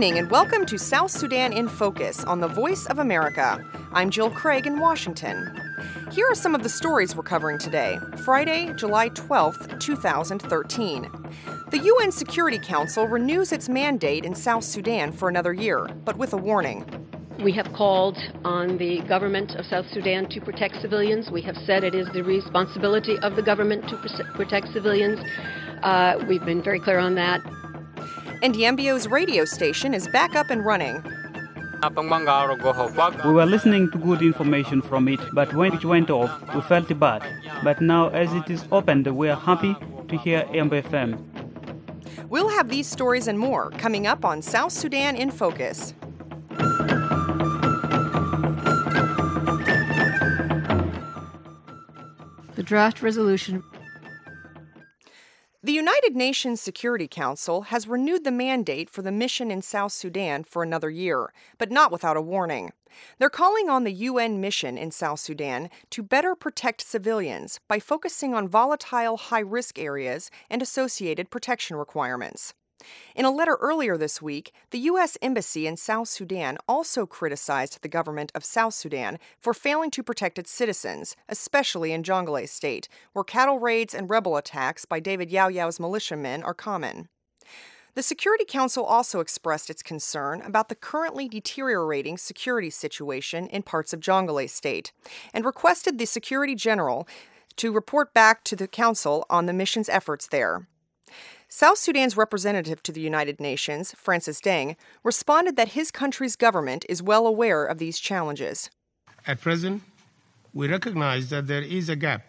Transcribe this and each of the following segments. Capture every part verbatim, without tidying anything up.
evening and welcome to South Sudan in Focus on the Voice of America. I'm Jill Craig in Washington. Here are some of the stories we're covering today, Friday, July twelfth, twenty thirteen. The U N Security Council renews its mandate in South Sudan for another year, but with a warning. We have called on the government of South Sudan to protect civilians. We have said it is the responsibility of the government to protect civilians. Uh, we've been very clear on that. And Yambio's radio station is back up and running. We were listening to good information from it, but when it went off, we felt bad. But now, as it is opened, we are happy to hear Yambo F M. We'll have these stories and more coming up on South Sudan in Focus. The draft resolution. The United Nations Security Council has renewed the mandate for the mission in South Sudan for another year, but not without a warning. They're calling on the U N mission in South Sudan to better protect civilians by focusing on volatile, high-risk areas and associated protection requirements. In a letter earlier this week, the U S Embassy in South Sudan also criticized the government of South Sudan for failing to protect its citizens, especially in Jonglei State, where cattle raids and rebel attacks by David Yao Yao's militiamen are common. The Security Council also expressed its concern about the currently deteriorating security situation in parts of Jonglei State and requested the Secretary General to report back to the Council on the mission's efforts there. South Sudan's representative to the United Nations, Francis Deng, responded that his country's government is well aware of these challenges. At present, we recognize that there is a gap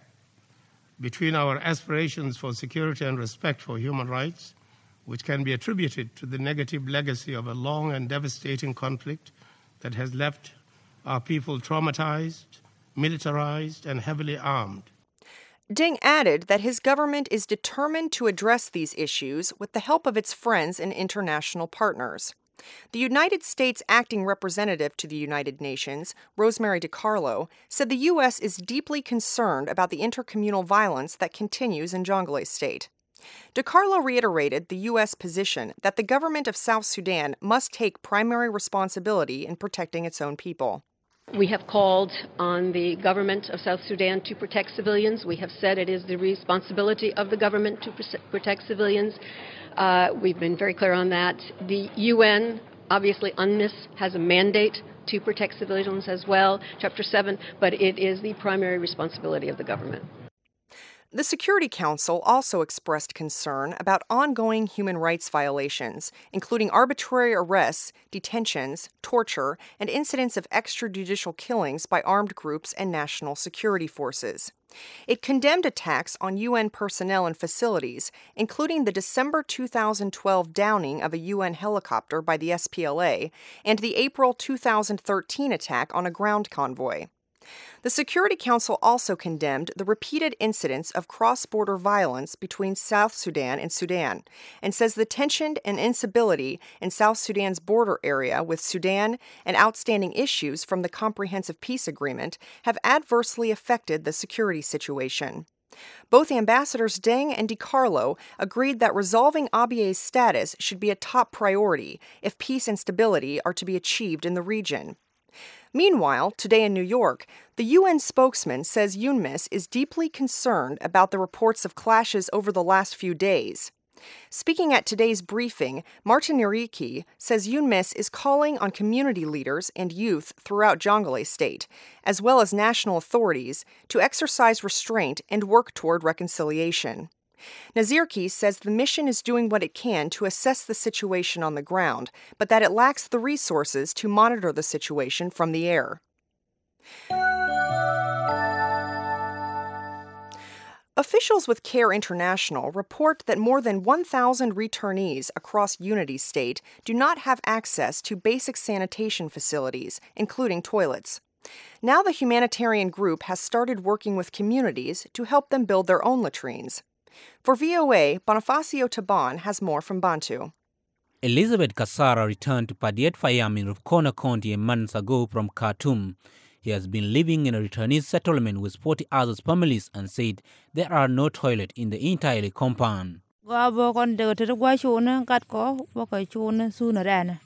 between our aspirations for security and respect for human rights, which can be attributed to the negative legacy of a long and devastating conflict that has left our people traumatized, militarized, and heavily armed. Deng added that his government is determined to address these issues with the help of its friends and international partners. The United States acting representative to the United Nations, Rosemary DiCarlo, said the U S is deeply concerned about the intercommunal violence that continues in Jonglei State. DiCarlo reiterated the U S position that the government of South Sudan must take primary responsibility in protecting its own people. We have called on the government of South Sudan to protect civilians. We have said it is the responsibility of the government to protect civilians. Uh, we've been very clear on that. The U N, obviously, UNMISS, has a mandate to protect civilians as well, Chapter seven, but it is the primary responsibility of the government. The Security Council also expressed concern about ongoing human rights violations, including arbitrary arrests, detentions, torture, and incidents of extrajudicial killings by armed groups and national security forces. It condemned attacks on U N personnel and facilities, including the December two thousand twelve downing of a U N helicopter by the S P L A and the April two thousand thirteen attack on a ground convoy. The Security Council also condemned the repeated incidents of cross-border violence between South Sudan and Sudan, and says the tension and instability in South Sudan's border area with Sudan and outstanding issues from the Comprehensive Peace Agreement have adversely affected the security situation. Both Ambassadors Deng and DiCarlo agreed that resolving Abiy's status should be a top priority if peace and stability are to be achieved in the region. Meanwhile, today in New York, the U N spokesman says UNMISS is deeply concerned about the reports of clashes over the last few days. Speaking at today's briefing, Martin Nyiriki says UNMISS is calling on community leaders and youth throughout Jonglei State, as well as national authorities, to exercise restraint and work toward reconciliation. Nazirki says the mission is doing what it can to assess the situation on the ground, but that it lacks the resources to monitor the situation from the air. Officials with CARE International report that more than one thousand returnees across Unity State do not have access to basic sanitation facilities, including toilets. Now the humanitarian group has started working with communities to help them build their own latrines. For V O A, Bonifacio Taban has more from Bantu. Elizabeth Kasara returned to Padiet Fayam in Rukona County months ago from Khartoum. He has been living in a returnee settlement with forty other families and said there are no toilets in the entire compound.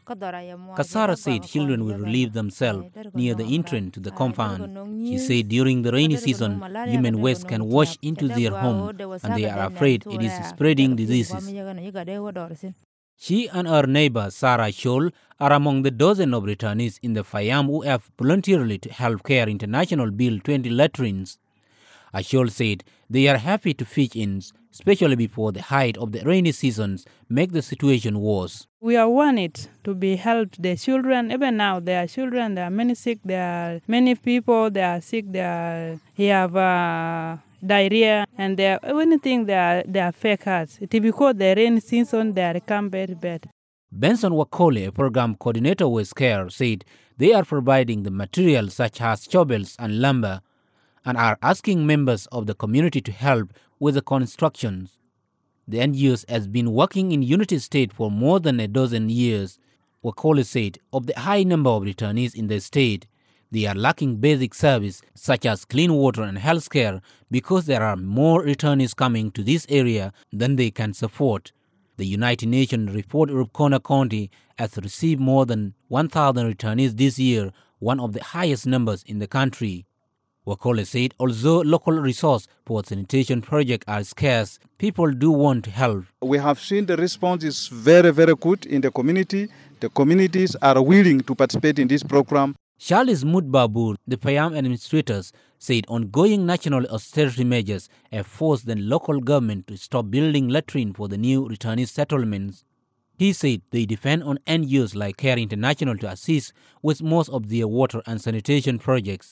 Kasara said children will relieve themselves near the entrance to the compound. She said during the rainy season, human waste can wash into their home and they are afraid it is spreading diseases. She and her neighbor, Sarah Scholl, are among the dozen of returnees in the Fayam who have voluntarily to help Care International build twenty latrines. Scholl said they are happy to pitch in, especially before the height of the rainy seasons make the situation worse. We are wanted to be helped. The children, even now, there are children, there are many sick, there are many people, they are sick, they are, they have uh, diarrhea, and they are, anything, they are, they are fake hearts. It is because the rainy season, they are come very bad. Benson Wakole, a program coordinator with Care, said they are providing the materials such as shovels and lumber and are asking members of the community to help with the constructions. The N G Os has been working in Unity State for more than a dozen years. Wakole said of the high number of returnees in the state, they are lacking basic service such as clean water and health care because there are more returnees coming to this area than they can support. The United Nations report Rukona County has received more than one thousand returnees this year, one of the highest numbers in the country. Wakole said although local resources for sanitation projects are scarce, people do want to help. We have seen the response is very, very good in the community. The communities are willing to participate in this program. Charles Mutbabur, the Payam administrators, said ongoing national austerity measures have forced the local government to stop building latrines for the new returnee settlements. He said they depend on N G Os like Care International to assist with most of their water and sanitation projects.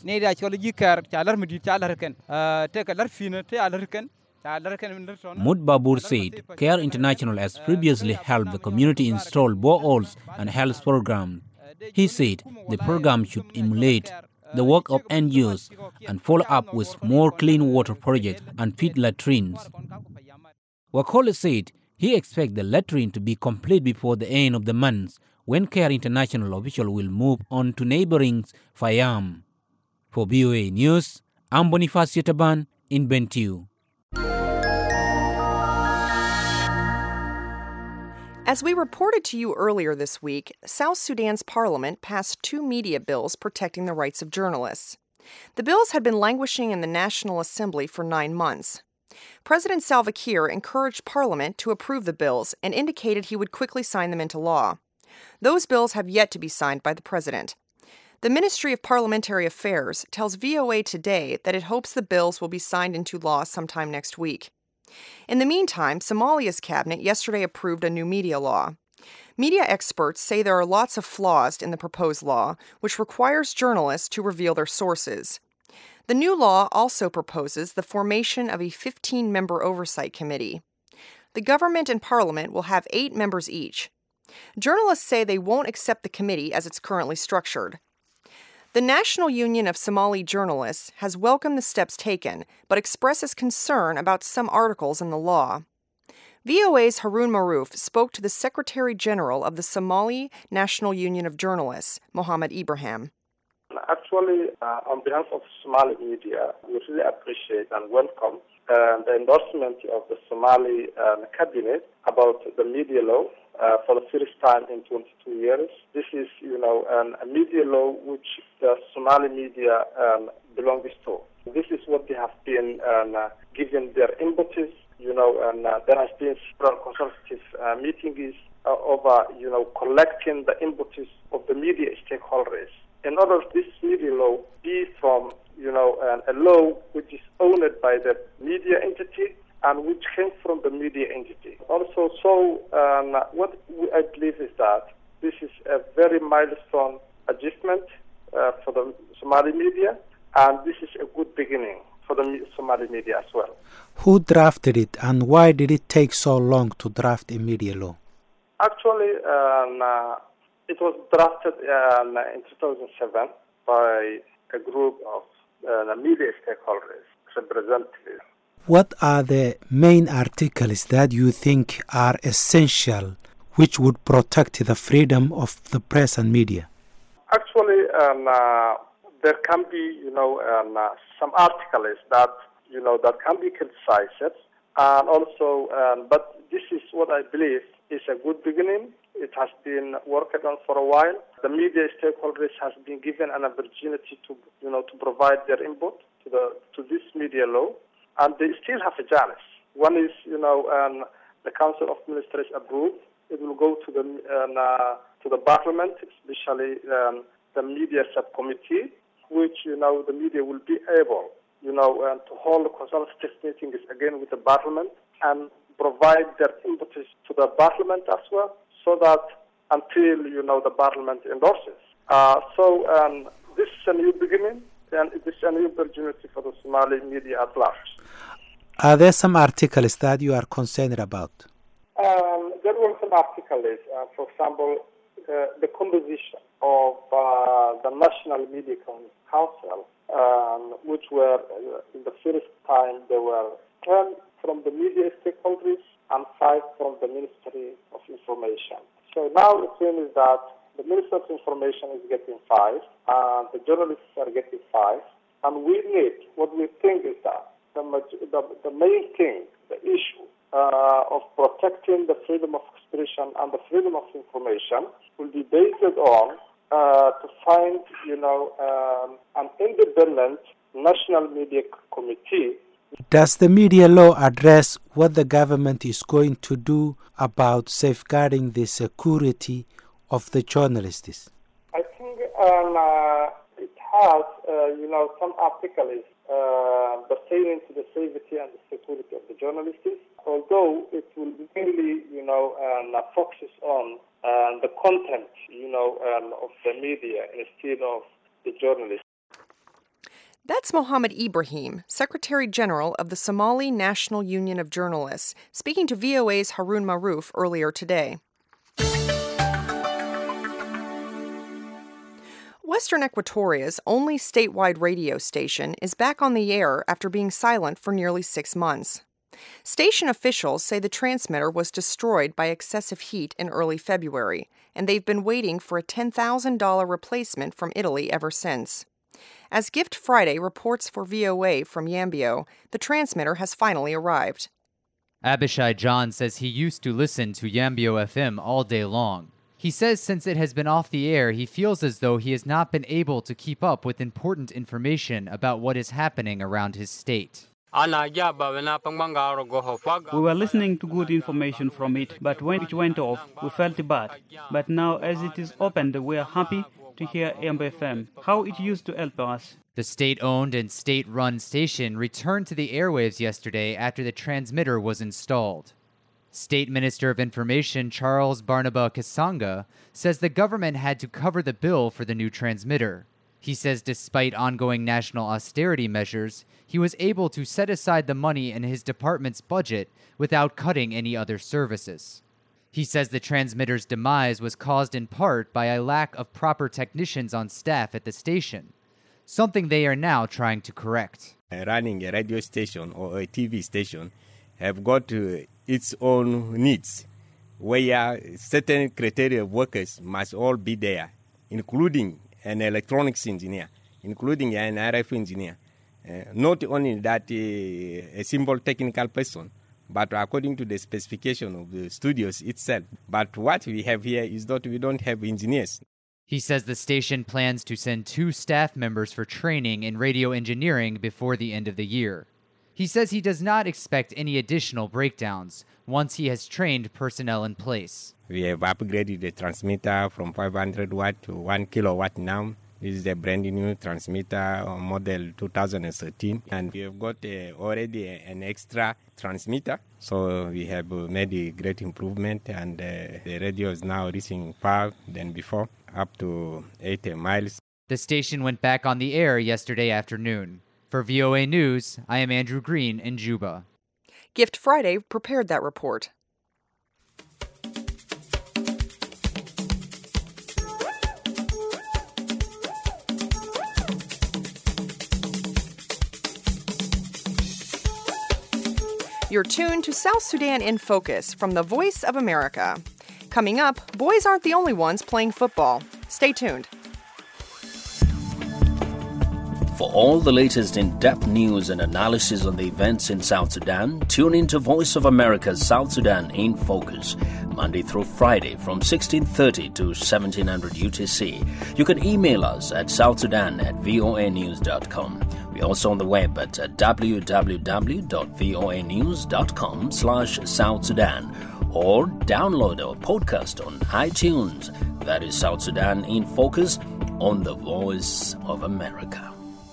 Mutbabur said Care International has previously helped the community install boreholes and health programs. He said the program should emulate the work of N G Os and follow up with more clean water projects and pit latrines. Wakole said he expects the latrine to be complete before the end of the month, when Care International officials will move on to neighboring Fayam. For B O A News, I'm Bonifacio Taban in Bentiu. As we reported to you earlier this week, South Sudan's parliament passed two media bills protecting the rights of journalists. The bills had been languishing in the National Assembly for nine months. President Salva Kiir encouraged Parliament to approve the bills and indicated he would quickly sign them into law. Those bills have yet to be signed by the president. The Ministry of Parliamentary Affairs tells V O A today that it hopes the bills will be signed into law sometime next week. In the meantime, Somalia's cabinet yesterday approved a new media law. Media experts say there are lots of flaws in the proposed law, which requires journalists to reveal their sources. The new law also proposes the formation of a fifteen-member oversight committee. The government and parliament will have eight members each. Journalists say they won't accept the committee as it's currently structured. The National Union of Somali Journalists has welcomed the steps taken, but expresses concern about some articles in the law. V O A's Harun Maruf spoke to the Secretary General of the Somali National Union of Journalists, Mohammed Ibrahim. Actually, uh, on behalf of Somali media, we really appreciate and welcome uh, the endorsement of the Somali um, cabinet about the media law uh, for the first time in twenty-two years. This is, you know, an, a media law which the Somali media um, belongs to. This is what they have been um, uh, given their impetus, you know, and uh, there has been several consultative uh, meetings uh, over, you know, collecting the impetus of the media stakeholders. In order for this media law be from, you know, uh, a law which is owned by the media entity and which came from the media entity. Also, so um, what I believe is that this is a very milestone achievement uh, for the Somali media, and this is a good beginning for the Somali media as well. Who drafted it, and why did it take so long to draft a media law? Actually, um, uh, it was drafted um, in two thousand seven by a group of uh, media stakeholders, representatives. What are the main articles that you think are essential, which would protect the freedom of the press and media? Actually, um, uh, there can be, you know, um, uh, some articles that, you know, that can be criticized, and also, um, but this is what I believe is a good beginning, It has been worked on for a while. The media stakeholders has been given an opportunity to, you know, to provide their input to the to this media law, and they still have a chance. One is, you know, um, the Council of Ministers approved. It will go to the um, uh, to the Parliament, especially um, the media subcommittee, which, you know, the media will be able, you know, um, to hold consultative meetings again with the Parliament and provide their input to the Parliament as well, so that until, you know, the Parliament endorses. Uh, so um, this is a new beginning, and it is a new opportunity for the Somali media at large. Are there some articles that you are concerned about? Um, there were some articles, uh, for example, uh, the composition of uh, the National Media Council, um, which were, uh, in the first time, there were ten from the media stakeholders and five from the Ministry of Information. So now the thing is that the Minister of Information is getting five, and the journalists are getting five, and we need, what we think is that the, the, the main thing, the issue uh, of protecting the freedom of expression and the freedom of information will be based on uh, to find, you know, um, an independent national media committee. Does the media law address what the government is going to do about safeguarding the security of the journalists? I think um, uh, it has, uh, you know, some articles uh, pertaining to the safety and the security of the journalists, although it will mainly, you know, um, focus on uh, the content, you know, um, of the media instead of the journalists. That's Mohammed Ibrahim, Secretary General of the Somali National Union of Journalists, speaking to V O A's Harun Maruf earlier today. Western Equatoria's only statewide radio station is back on the air after being silent for nearly six months. Station officials say the transmitter was destroyed by excessive heat in early February, and they've been waiting for a ten thousand dollars replacement from Italy ever since. As Gift Friday reports for V O A from Yambio, the transmitter has finally arrived. Abishai John says he used to listen to Yambio F M all day long. He says since it has been off the air, he feels as though he has not been able to keep up with important information about what is happening around his state. We were listening to good information from it, but when it went off, we felt bad. But now, as it is opened, we are happy to hear Yambio F M, how it used to help us. The state-owned and state-run station returned to the airwaves yesterday after the transmitter was installed. State Minister of Information Charles Barnaba Kasanga says the government had to cover the bill for the new transmitter. He says despite ongoing national austerity measures, he was able to set aside the money in his department's budget without cutting any other services. He says the transmitter's demise was caused in part by a lack of proper technicians on staff at the station, something they are now trying to correct. Running a radio station or a T V station have got uh, its own needs, where certain criteria of workers must all be there, including an electronics engineer, including an R F engineer. Uh, not only that, uh, a simple technical person, but according to the specification of the studios itself. But what we have here is that we don't have engineers. He says the station plans to send two staff members for training in radio engineering before the end of the year. He says he does not expect any additional breakdowns once he has trained personnel in place. We have upgraded the transmitter from five hundred watt to one kilowatt now. This is a brand new transmitter model two thousand thirteen, and we have got uh, already an extra transmitter. So we have made a great improvement, and uh, the radio is now reaching far than before, up to eighty miles. The station went back on the air yesterday afternoon. For V O A News, I am Andrew Green in Juba. Gift Friday prepared that report. You're tuned to South Sudan in Focus from the Voice of America. Coming up, boys aren't the only ones playing football. Stay tuned. For all the latest in-depth news and analysis on the events in South Sudan, tune in to Voice of America's South Sudan in Focus, Monday through Friday from sixteen thirty to seventeen hundred U T C. You can email us at southsudan at voa news dot com. We're also on the web at w w w dot voa news dot com slash South Sudan or download our podcast on iTunes. That is South Sudan in Focus on the Voice of America.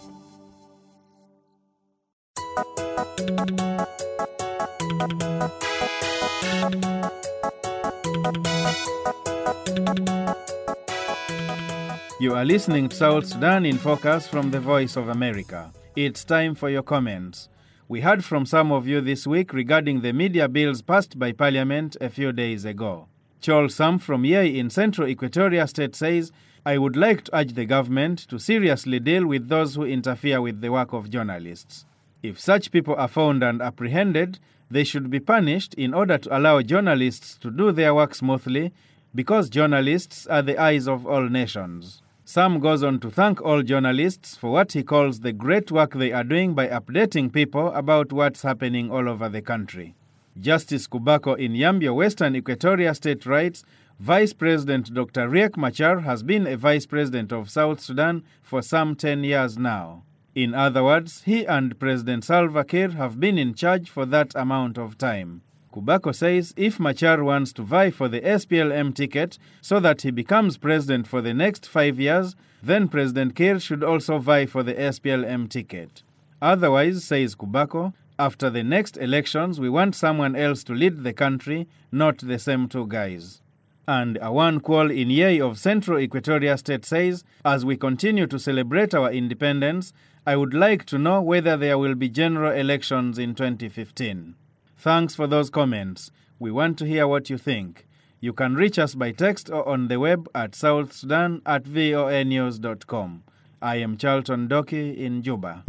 You are listening to South Sudan in Focus from the Voice of America. It's time for your comments. We heard from some of you this week regarding the media bills passed by Parliament a few days ago. Chol Sam from Yei in Central Equatoria State says, I would like to urge the government to seriously deal with those who interfere with the work of journalists. If such people are found and apprehended, they should be punished in order to allow journalists to do their work smoothly, because journalists are the eyes of all nations. Sam goes on to thank all journalists for what he calls the great work they are doing by updating people about what's happening all over the country. Justice Kubako in Yambio, Western Equatoria State writes, Vice President Doctor Riek Machar has been a Vice President of South Sudan for some ten years now. In other words, he and President Salva Kiir have been in charge for that amount of time. Kubako says if Machar wants to vie for the S P L M ticket so that he becomes president for the next five years, then President Kiir should also vie for the S P L M ticket. Otherwise, says Kubako, after the next elections, we want someone else to lead the country, not the same two guys. And Awan Kwol in Yei of Central Equatoria State says, as we continue to celebrate our independence, I would like to know whether there will be general elections in twenty fifteen. Thanks for those comments. We want to hear what you think. You can reach us by text or on the web at southsudan at voa news dot com. I am Charlton Doki in Juba.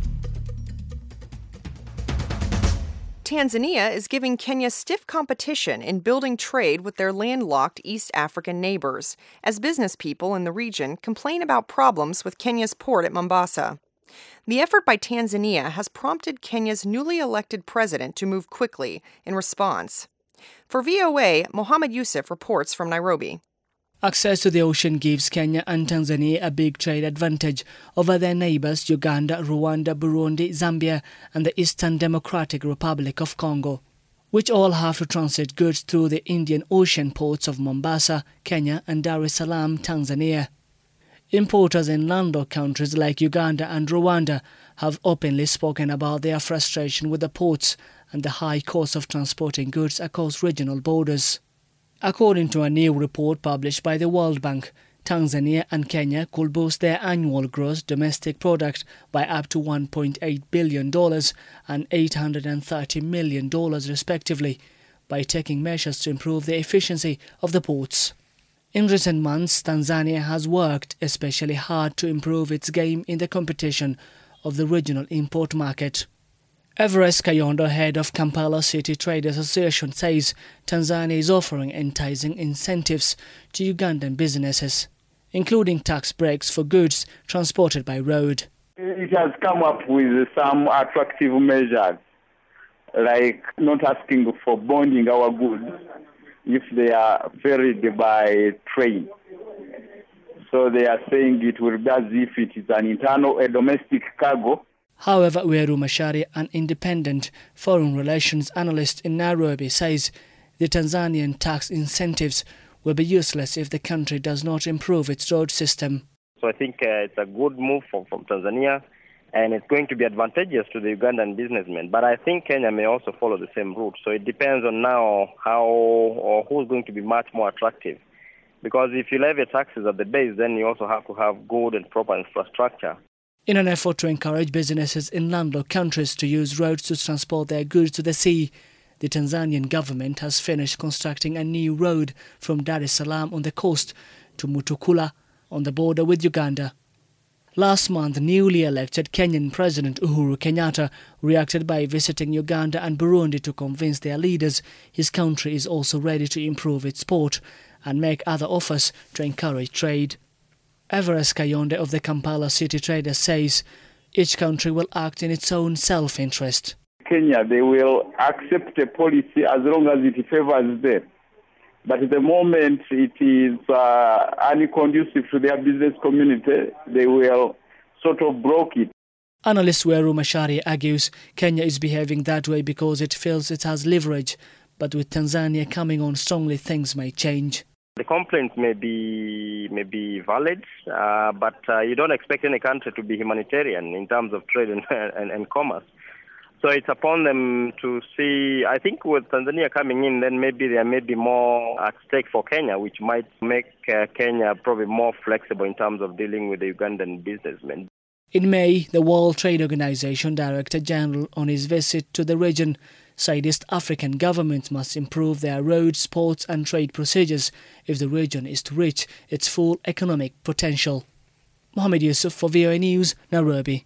Tanzania is giving Kenya stiff competition in building trade with their landlocked East African neighbors, as business people in the region complain about problems with Kenya's port at Mombasa. The effort by Tanzania has prompted Kenya's newly elected president to move quickly in response. For V O A, Mohammed Yusuf reports from Nairobi. Access to the ocean gives Kenya and Tanzania a big trade advantage over their neighbors Uganda, Rwanda, Burundi, Zambia, and the Eastern Democratic Republic of Congo, which all have to transit goods through the Indian Ocean ports of Mombasa, Kenya, and Dar es Salaam, Tanzania. Importers in landlocked countries like Uganda and Rwanda have openly spoken about their frustration with the ports and the high cost of transporting goods across regional borders. According to a new report published by the World Bank, Tanzania and Kenya could boost their annual gross domestic product by up to one point eight billion dollars and eight hundred thirty million dollars respectively by taking measures to improve the efficiency of the ports. In recent months, Tanzania has worked especially hard to improve its game in the competition of the regional import market. Everest Kayondo, head of Kampala City Trade Association, says Tanzania is offering enticing incentives to Ugandan businesses, including tax breaks for goods transported by road. It has come up with some attractive measures, like not asking for bonding our goods if they are ferried by train. So they are saying it will be as if it is an internal, a domestic cargo. However, Weru Mashari, an independent foreign relations analyst in Nairobi, says the Tanzanian tax incentives will be useless if the country does not improve its road system. So I think uh, it's a good move from, from Tanzania, and it's going to be advantageous to the Ugandan businessmen. But I think Kenya may also follow the same route. So it depends on now how or who's going to be much more attractive. Because if you levy taxes at the base, then you also have to have good and proper infrastructure. In an effort to encourage businesses in landlocked countries to use roads to transport their goods to the sea, the Tanzanian government has finished constructing a new road from Dar es Salaam on the coast to Mutukula on the border with Uganda. Last month, newly elected Kenyan President Uhuru Kenyatta reacted by visiting Uganda and Burundi to convince their leaders his country is also ready to improve its port and make other offers to encourage trade. Everest Kayonde of the Kampala City Traders says Each country will act in its own self-interest. Kenya, they will accept a policy as long as it favors them. But at the moment it is uh, unconducive to their business community, they will sort of block it. Analyst Weru Macharia argues Kenya is behaving that way because it feels it has leverage, but with Tanzania coming on strongly, things may change. The complaints may be may be valid, uh, but uh, you don't expect any country to be humanitarian in terms of trade and, and, and commerce. So it's upon them to see. I think with Tanzania coming in, then maybe there may be more at stake for Kenya, which might make uh, Kenya probably more flexible in terms of dealing with the Ugandan businessmen. In May, the World Trade Organization Director General, on his visit to the region, said East African governments must improve their roads, ports and trade procedures if the region is to reach its full economic potential. Mohammed Yusuf for V O A News, Nairobi.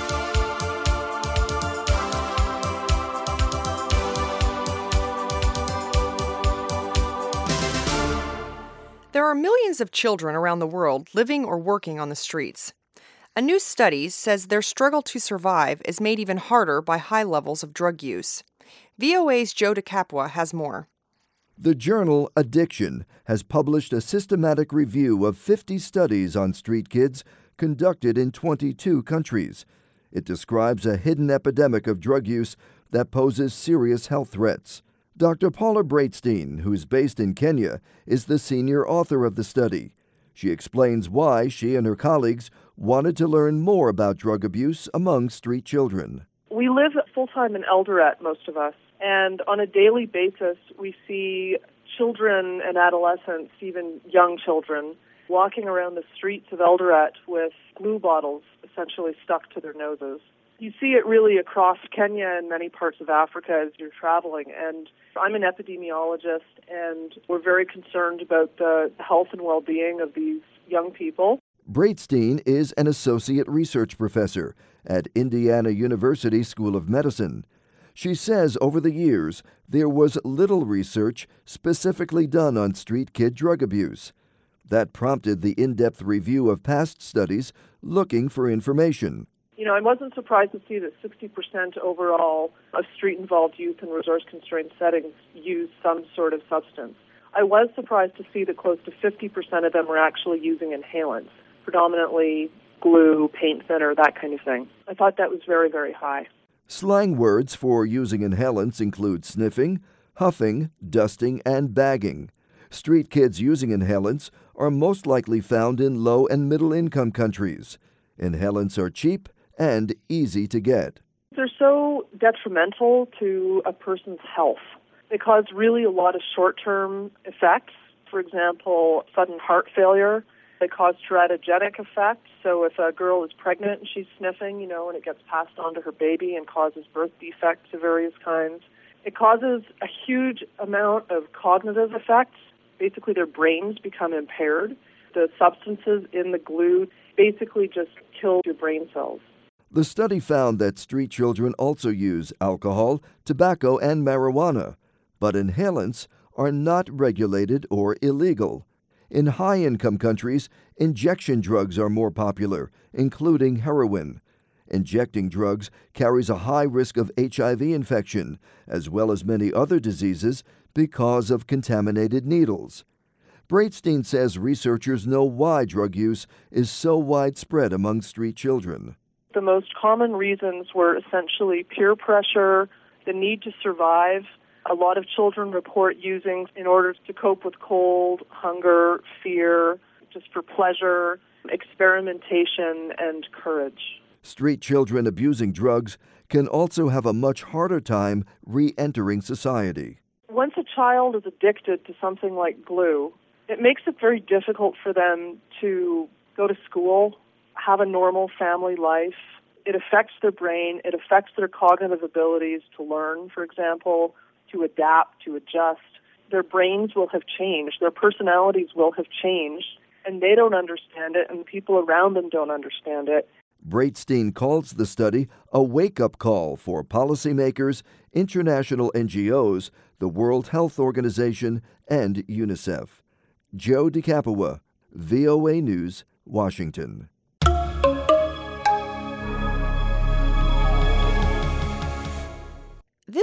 There are millions of children around the world living or working on the streets. A new study says their struggle to survive is made even harder by high levels of drug use. V O A's Joe DeCapua has more. The journal Addiction has published a systematic review of fifty studies on street kids conducted in twenty-two countries. It describes a hidden epidemic of drug use that poses serious health threats. Doctor Paula Breitstein, who's based in Kenya, is the senior author of the study. She explains why she and her colleagues wanted to learn more about drug abuse among street children. We live full-time in Eldoret, most of us, and on a daily basis we see children and adolescents, even young children, walking around the streets of Eldoret with glue bottles essentially stuck to their noses. You see it really across Kenya and many parts of Africa as you're traveling, and I'm an epidemiologist, and we're very concerned about the health and well-being of these young people. Breitstein is an associate research professor at Indiana University School of Medicine. She says over the years there was little research specifically done on street kid drug abuse. That prompted the in-depth review of past studies looking for information. You know, I wasn't surprised to see that sixty percent overall of street-involved youth in resource-constrained settings use some sort of substance. I was surprised to see that close to fifty percent of them were actually using inhalants, predominantly glue, paint thinner, that kind of thing. I thought that was very, very high. Slang words for using inhalants include sniffing, huffing, dusting, and bagging. Street kids using inhalants are most likely found in low and middle-income countries. Inhalants are cheap and easy to get. They're so detrimental to a person's health. They cause really a lot of short-term effects. For example, sudden heart failure. They cause teratogenic effects. So if a girl is pregnant and she's sniffing, you know, and it gets passed on to her baby and causes birth defects of various kinds. It causes a huge amount of cognitive effects. Basically, their brains become impaired. The substances in the glue basically just kill your brain cells. The study found that street children also use alcohol, tobacco, and marijuana, but inhalants are not regulated or illegal. In high-income countries, injection drugs are more popular, including heroin. Injecting drugs carries a high risk of H I V infection, as well as many other diseases, because of contaminated needles. Breitstein says researchers know why drug use is so widespread among street children. The most common reasons were essentially peer pressure, the need to survive. A lot of children report using in order to cope with cold, hunger, fear, just for pleasure, experimentation, and courage. Street children abusing drugs can also have a much harder time re-entering society. Once a child is addicted to something like glue, it makes it very difficult for them to go to school, have a normal family life. It affects their brain. It affects their cognitive abilities to learn, for example, to adapt, to adjust. Their brains will have changed. Their personalities will have changed, and they don't understand it, and people around them don't understand it. Breitstein calls the study a wake-up call for policymakers, international N G Os, the World Health Organization, and UNICEF. Joe DeCapua, V O A News, Washington.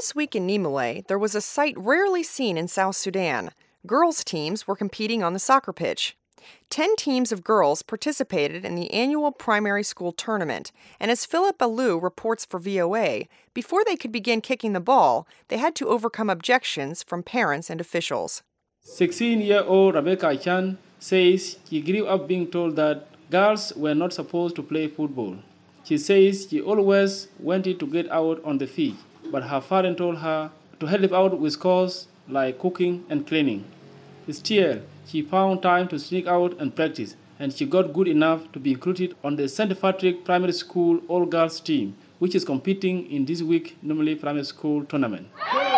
This week in Niamey, there was a sight rarely seen in South Sudan. Girls' teams were competing on the soccer pitch. Ten teams of girls participated in the annual primary school tournament, and as Philip Alou reports for V O A, before they could begin kicking the ball, they had to overcome objections from parents and officials. sixteen-year-old Rebecca Chan says she grew up being told that girls were not supposed to play football. She says she always wanted to get out on the field, but her father told her to help out with chores like cooking and cleaning. Still, she found time to sneak out and practice, and she got good enough to be included on the Saint Patrick Primary School all-girls team, which is competing in this week's Niamey Primary School tournament.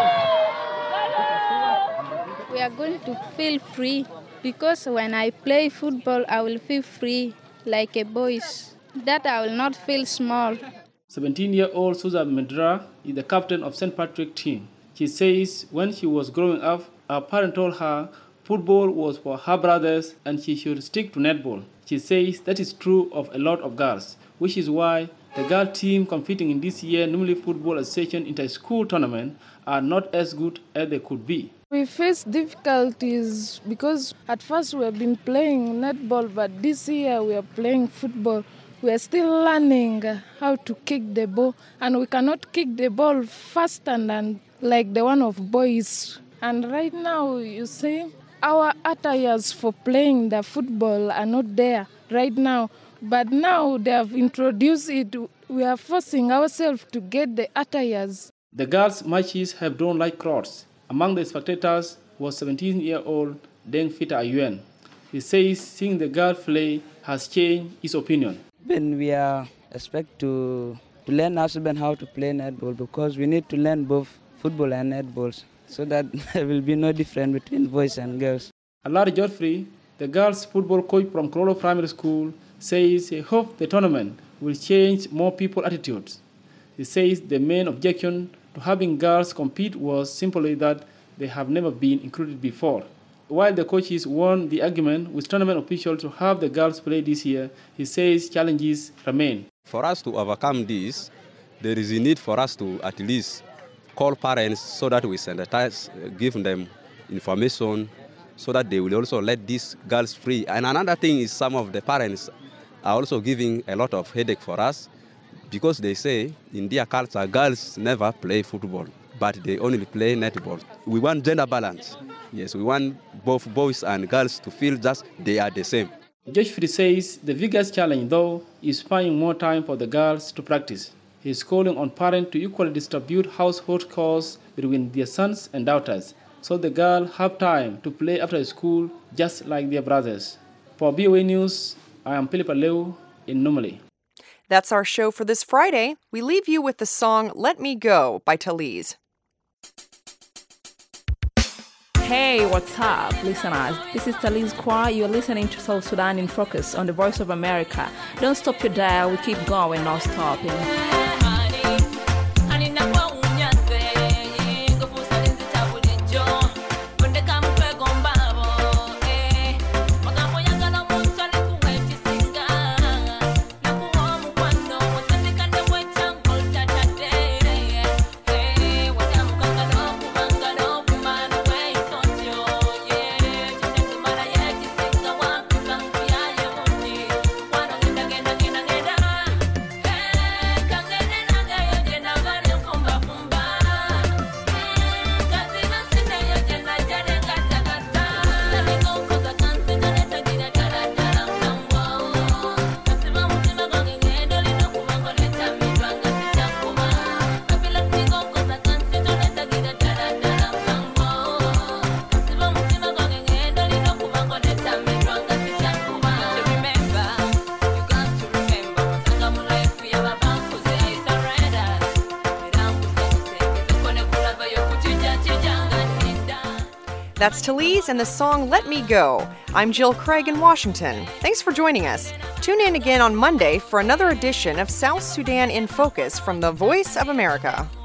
We are going to feel free because when I play football, I will feel free like a boy. That I will not feel small. seventeen-year-old Susan Medra is the captain of Saint Patrick team. She says when she was growing up, her parents told her football was for her brothers and she should stick to netball. She says that is true of a lot of girls, which is why the girl team competing in this year's Niamey Football Association inter-school tournament are not as good as they could be. We face difficulties because at first we have been playing netball, but this year we are playing football. We are still learning how to kick the ball, and we cannot kick the ball faster than like the one of boys. And right now, you see, our attires for playing the football are not there right now. But now they have introduced it. We are forcing ourselves to get the attires. The girls' matches have drawn like crowds. Among the spectators was seventeen-year-old Deng Fita Ayuen. He says seeing the girls play has changed his opinion. When we are expect to, to learn husband how to play netball because we need to learn both football and netball so that there will be no difference between boys and girls. Alari Godfrey, the girls' football coach from Kololo Primary School, says he hopes the tournament will change more people's attitudes. He says the main objection to having girls compete was simply that they have never been included before. While the coaches won the argument with tournament officials to have the girls play this year, he says challenges remain. For us to overcome this, there is a need for us to at least call parents so that we sensitize, give them information so that they will also let these girls free. And another thing is some of the parents are also giving a lot of headache for us because they say in their culture, girls never play football, but they only play netball. We want gender balance. Yes, we want both boys and girls to feel just they are the same. Joshua says the biggest challenge, though, is finding more time for the girls to practice. He is calling on parents to equally distribute household chores between their sons and daughters, so the girls have time to play after school just like their brothers. For V O A News, I am Philip Alou in Niamey. That's our show for this Friday. We leave you with the song Let Me Go by Talise. Hey, what's up, listeners? This is Talise Kwa. You're listening to South Sudan in Focus on the Voice of America. Don't stop your dial. We keep going, not stopping. That's Talise and the song Let Me Go. I'm Jill Craig in Washington. Thanks for joining us. Tune in again on Monday for another edition of South Sudan in Focus from the Voice of America.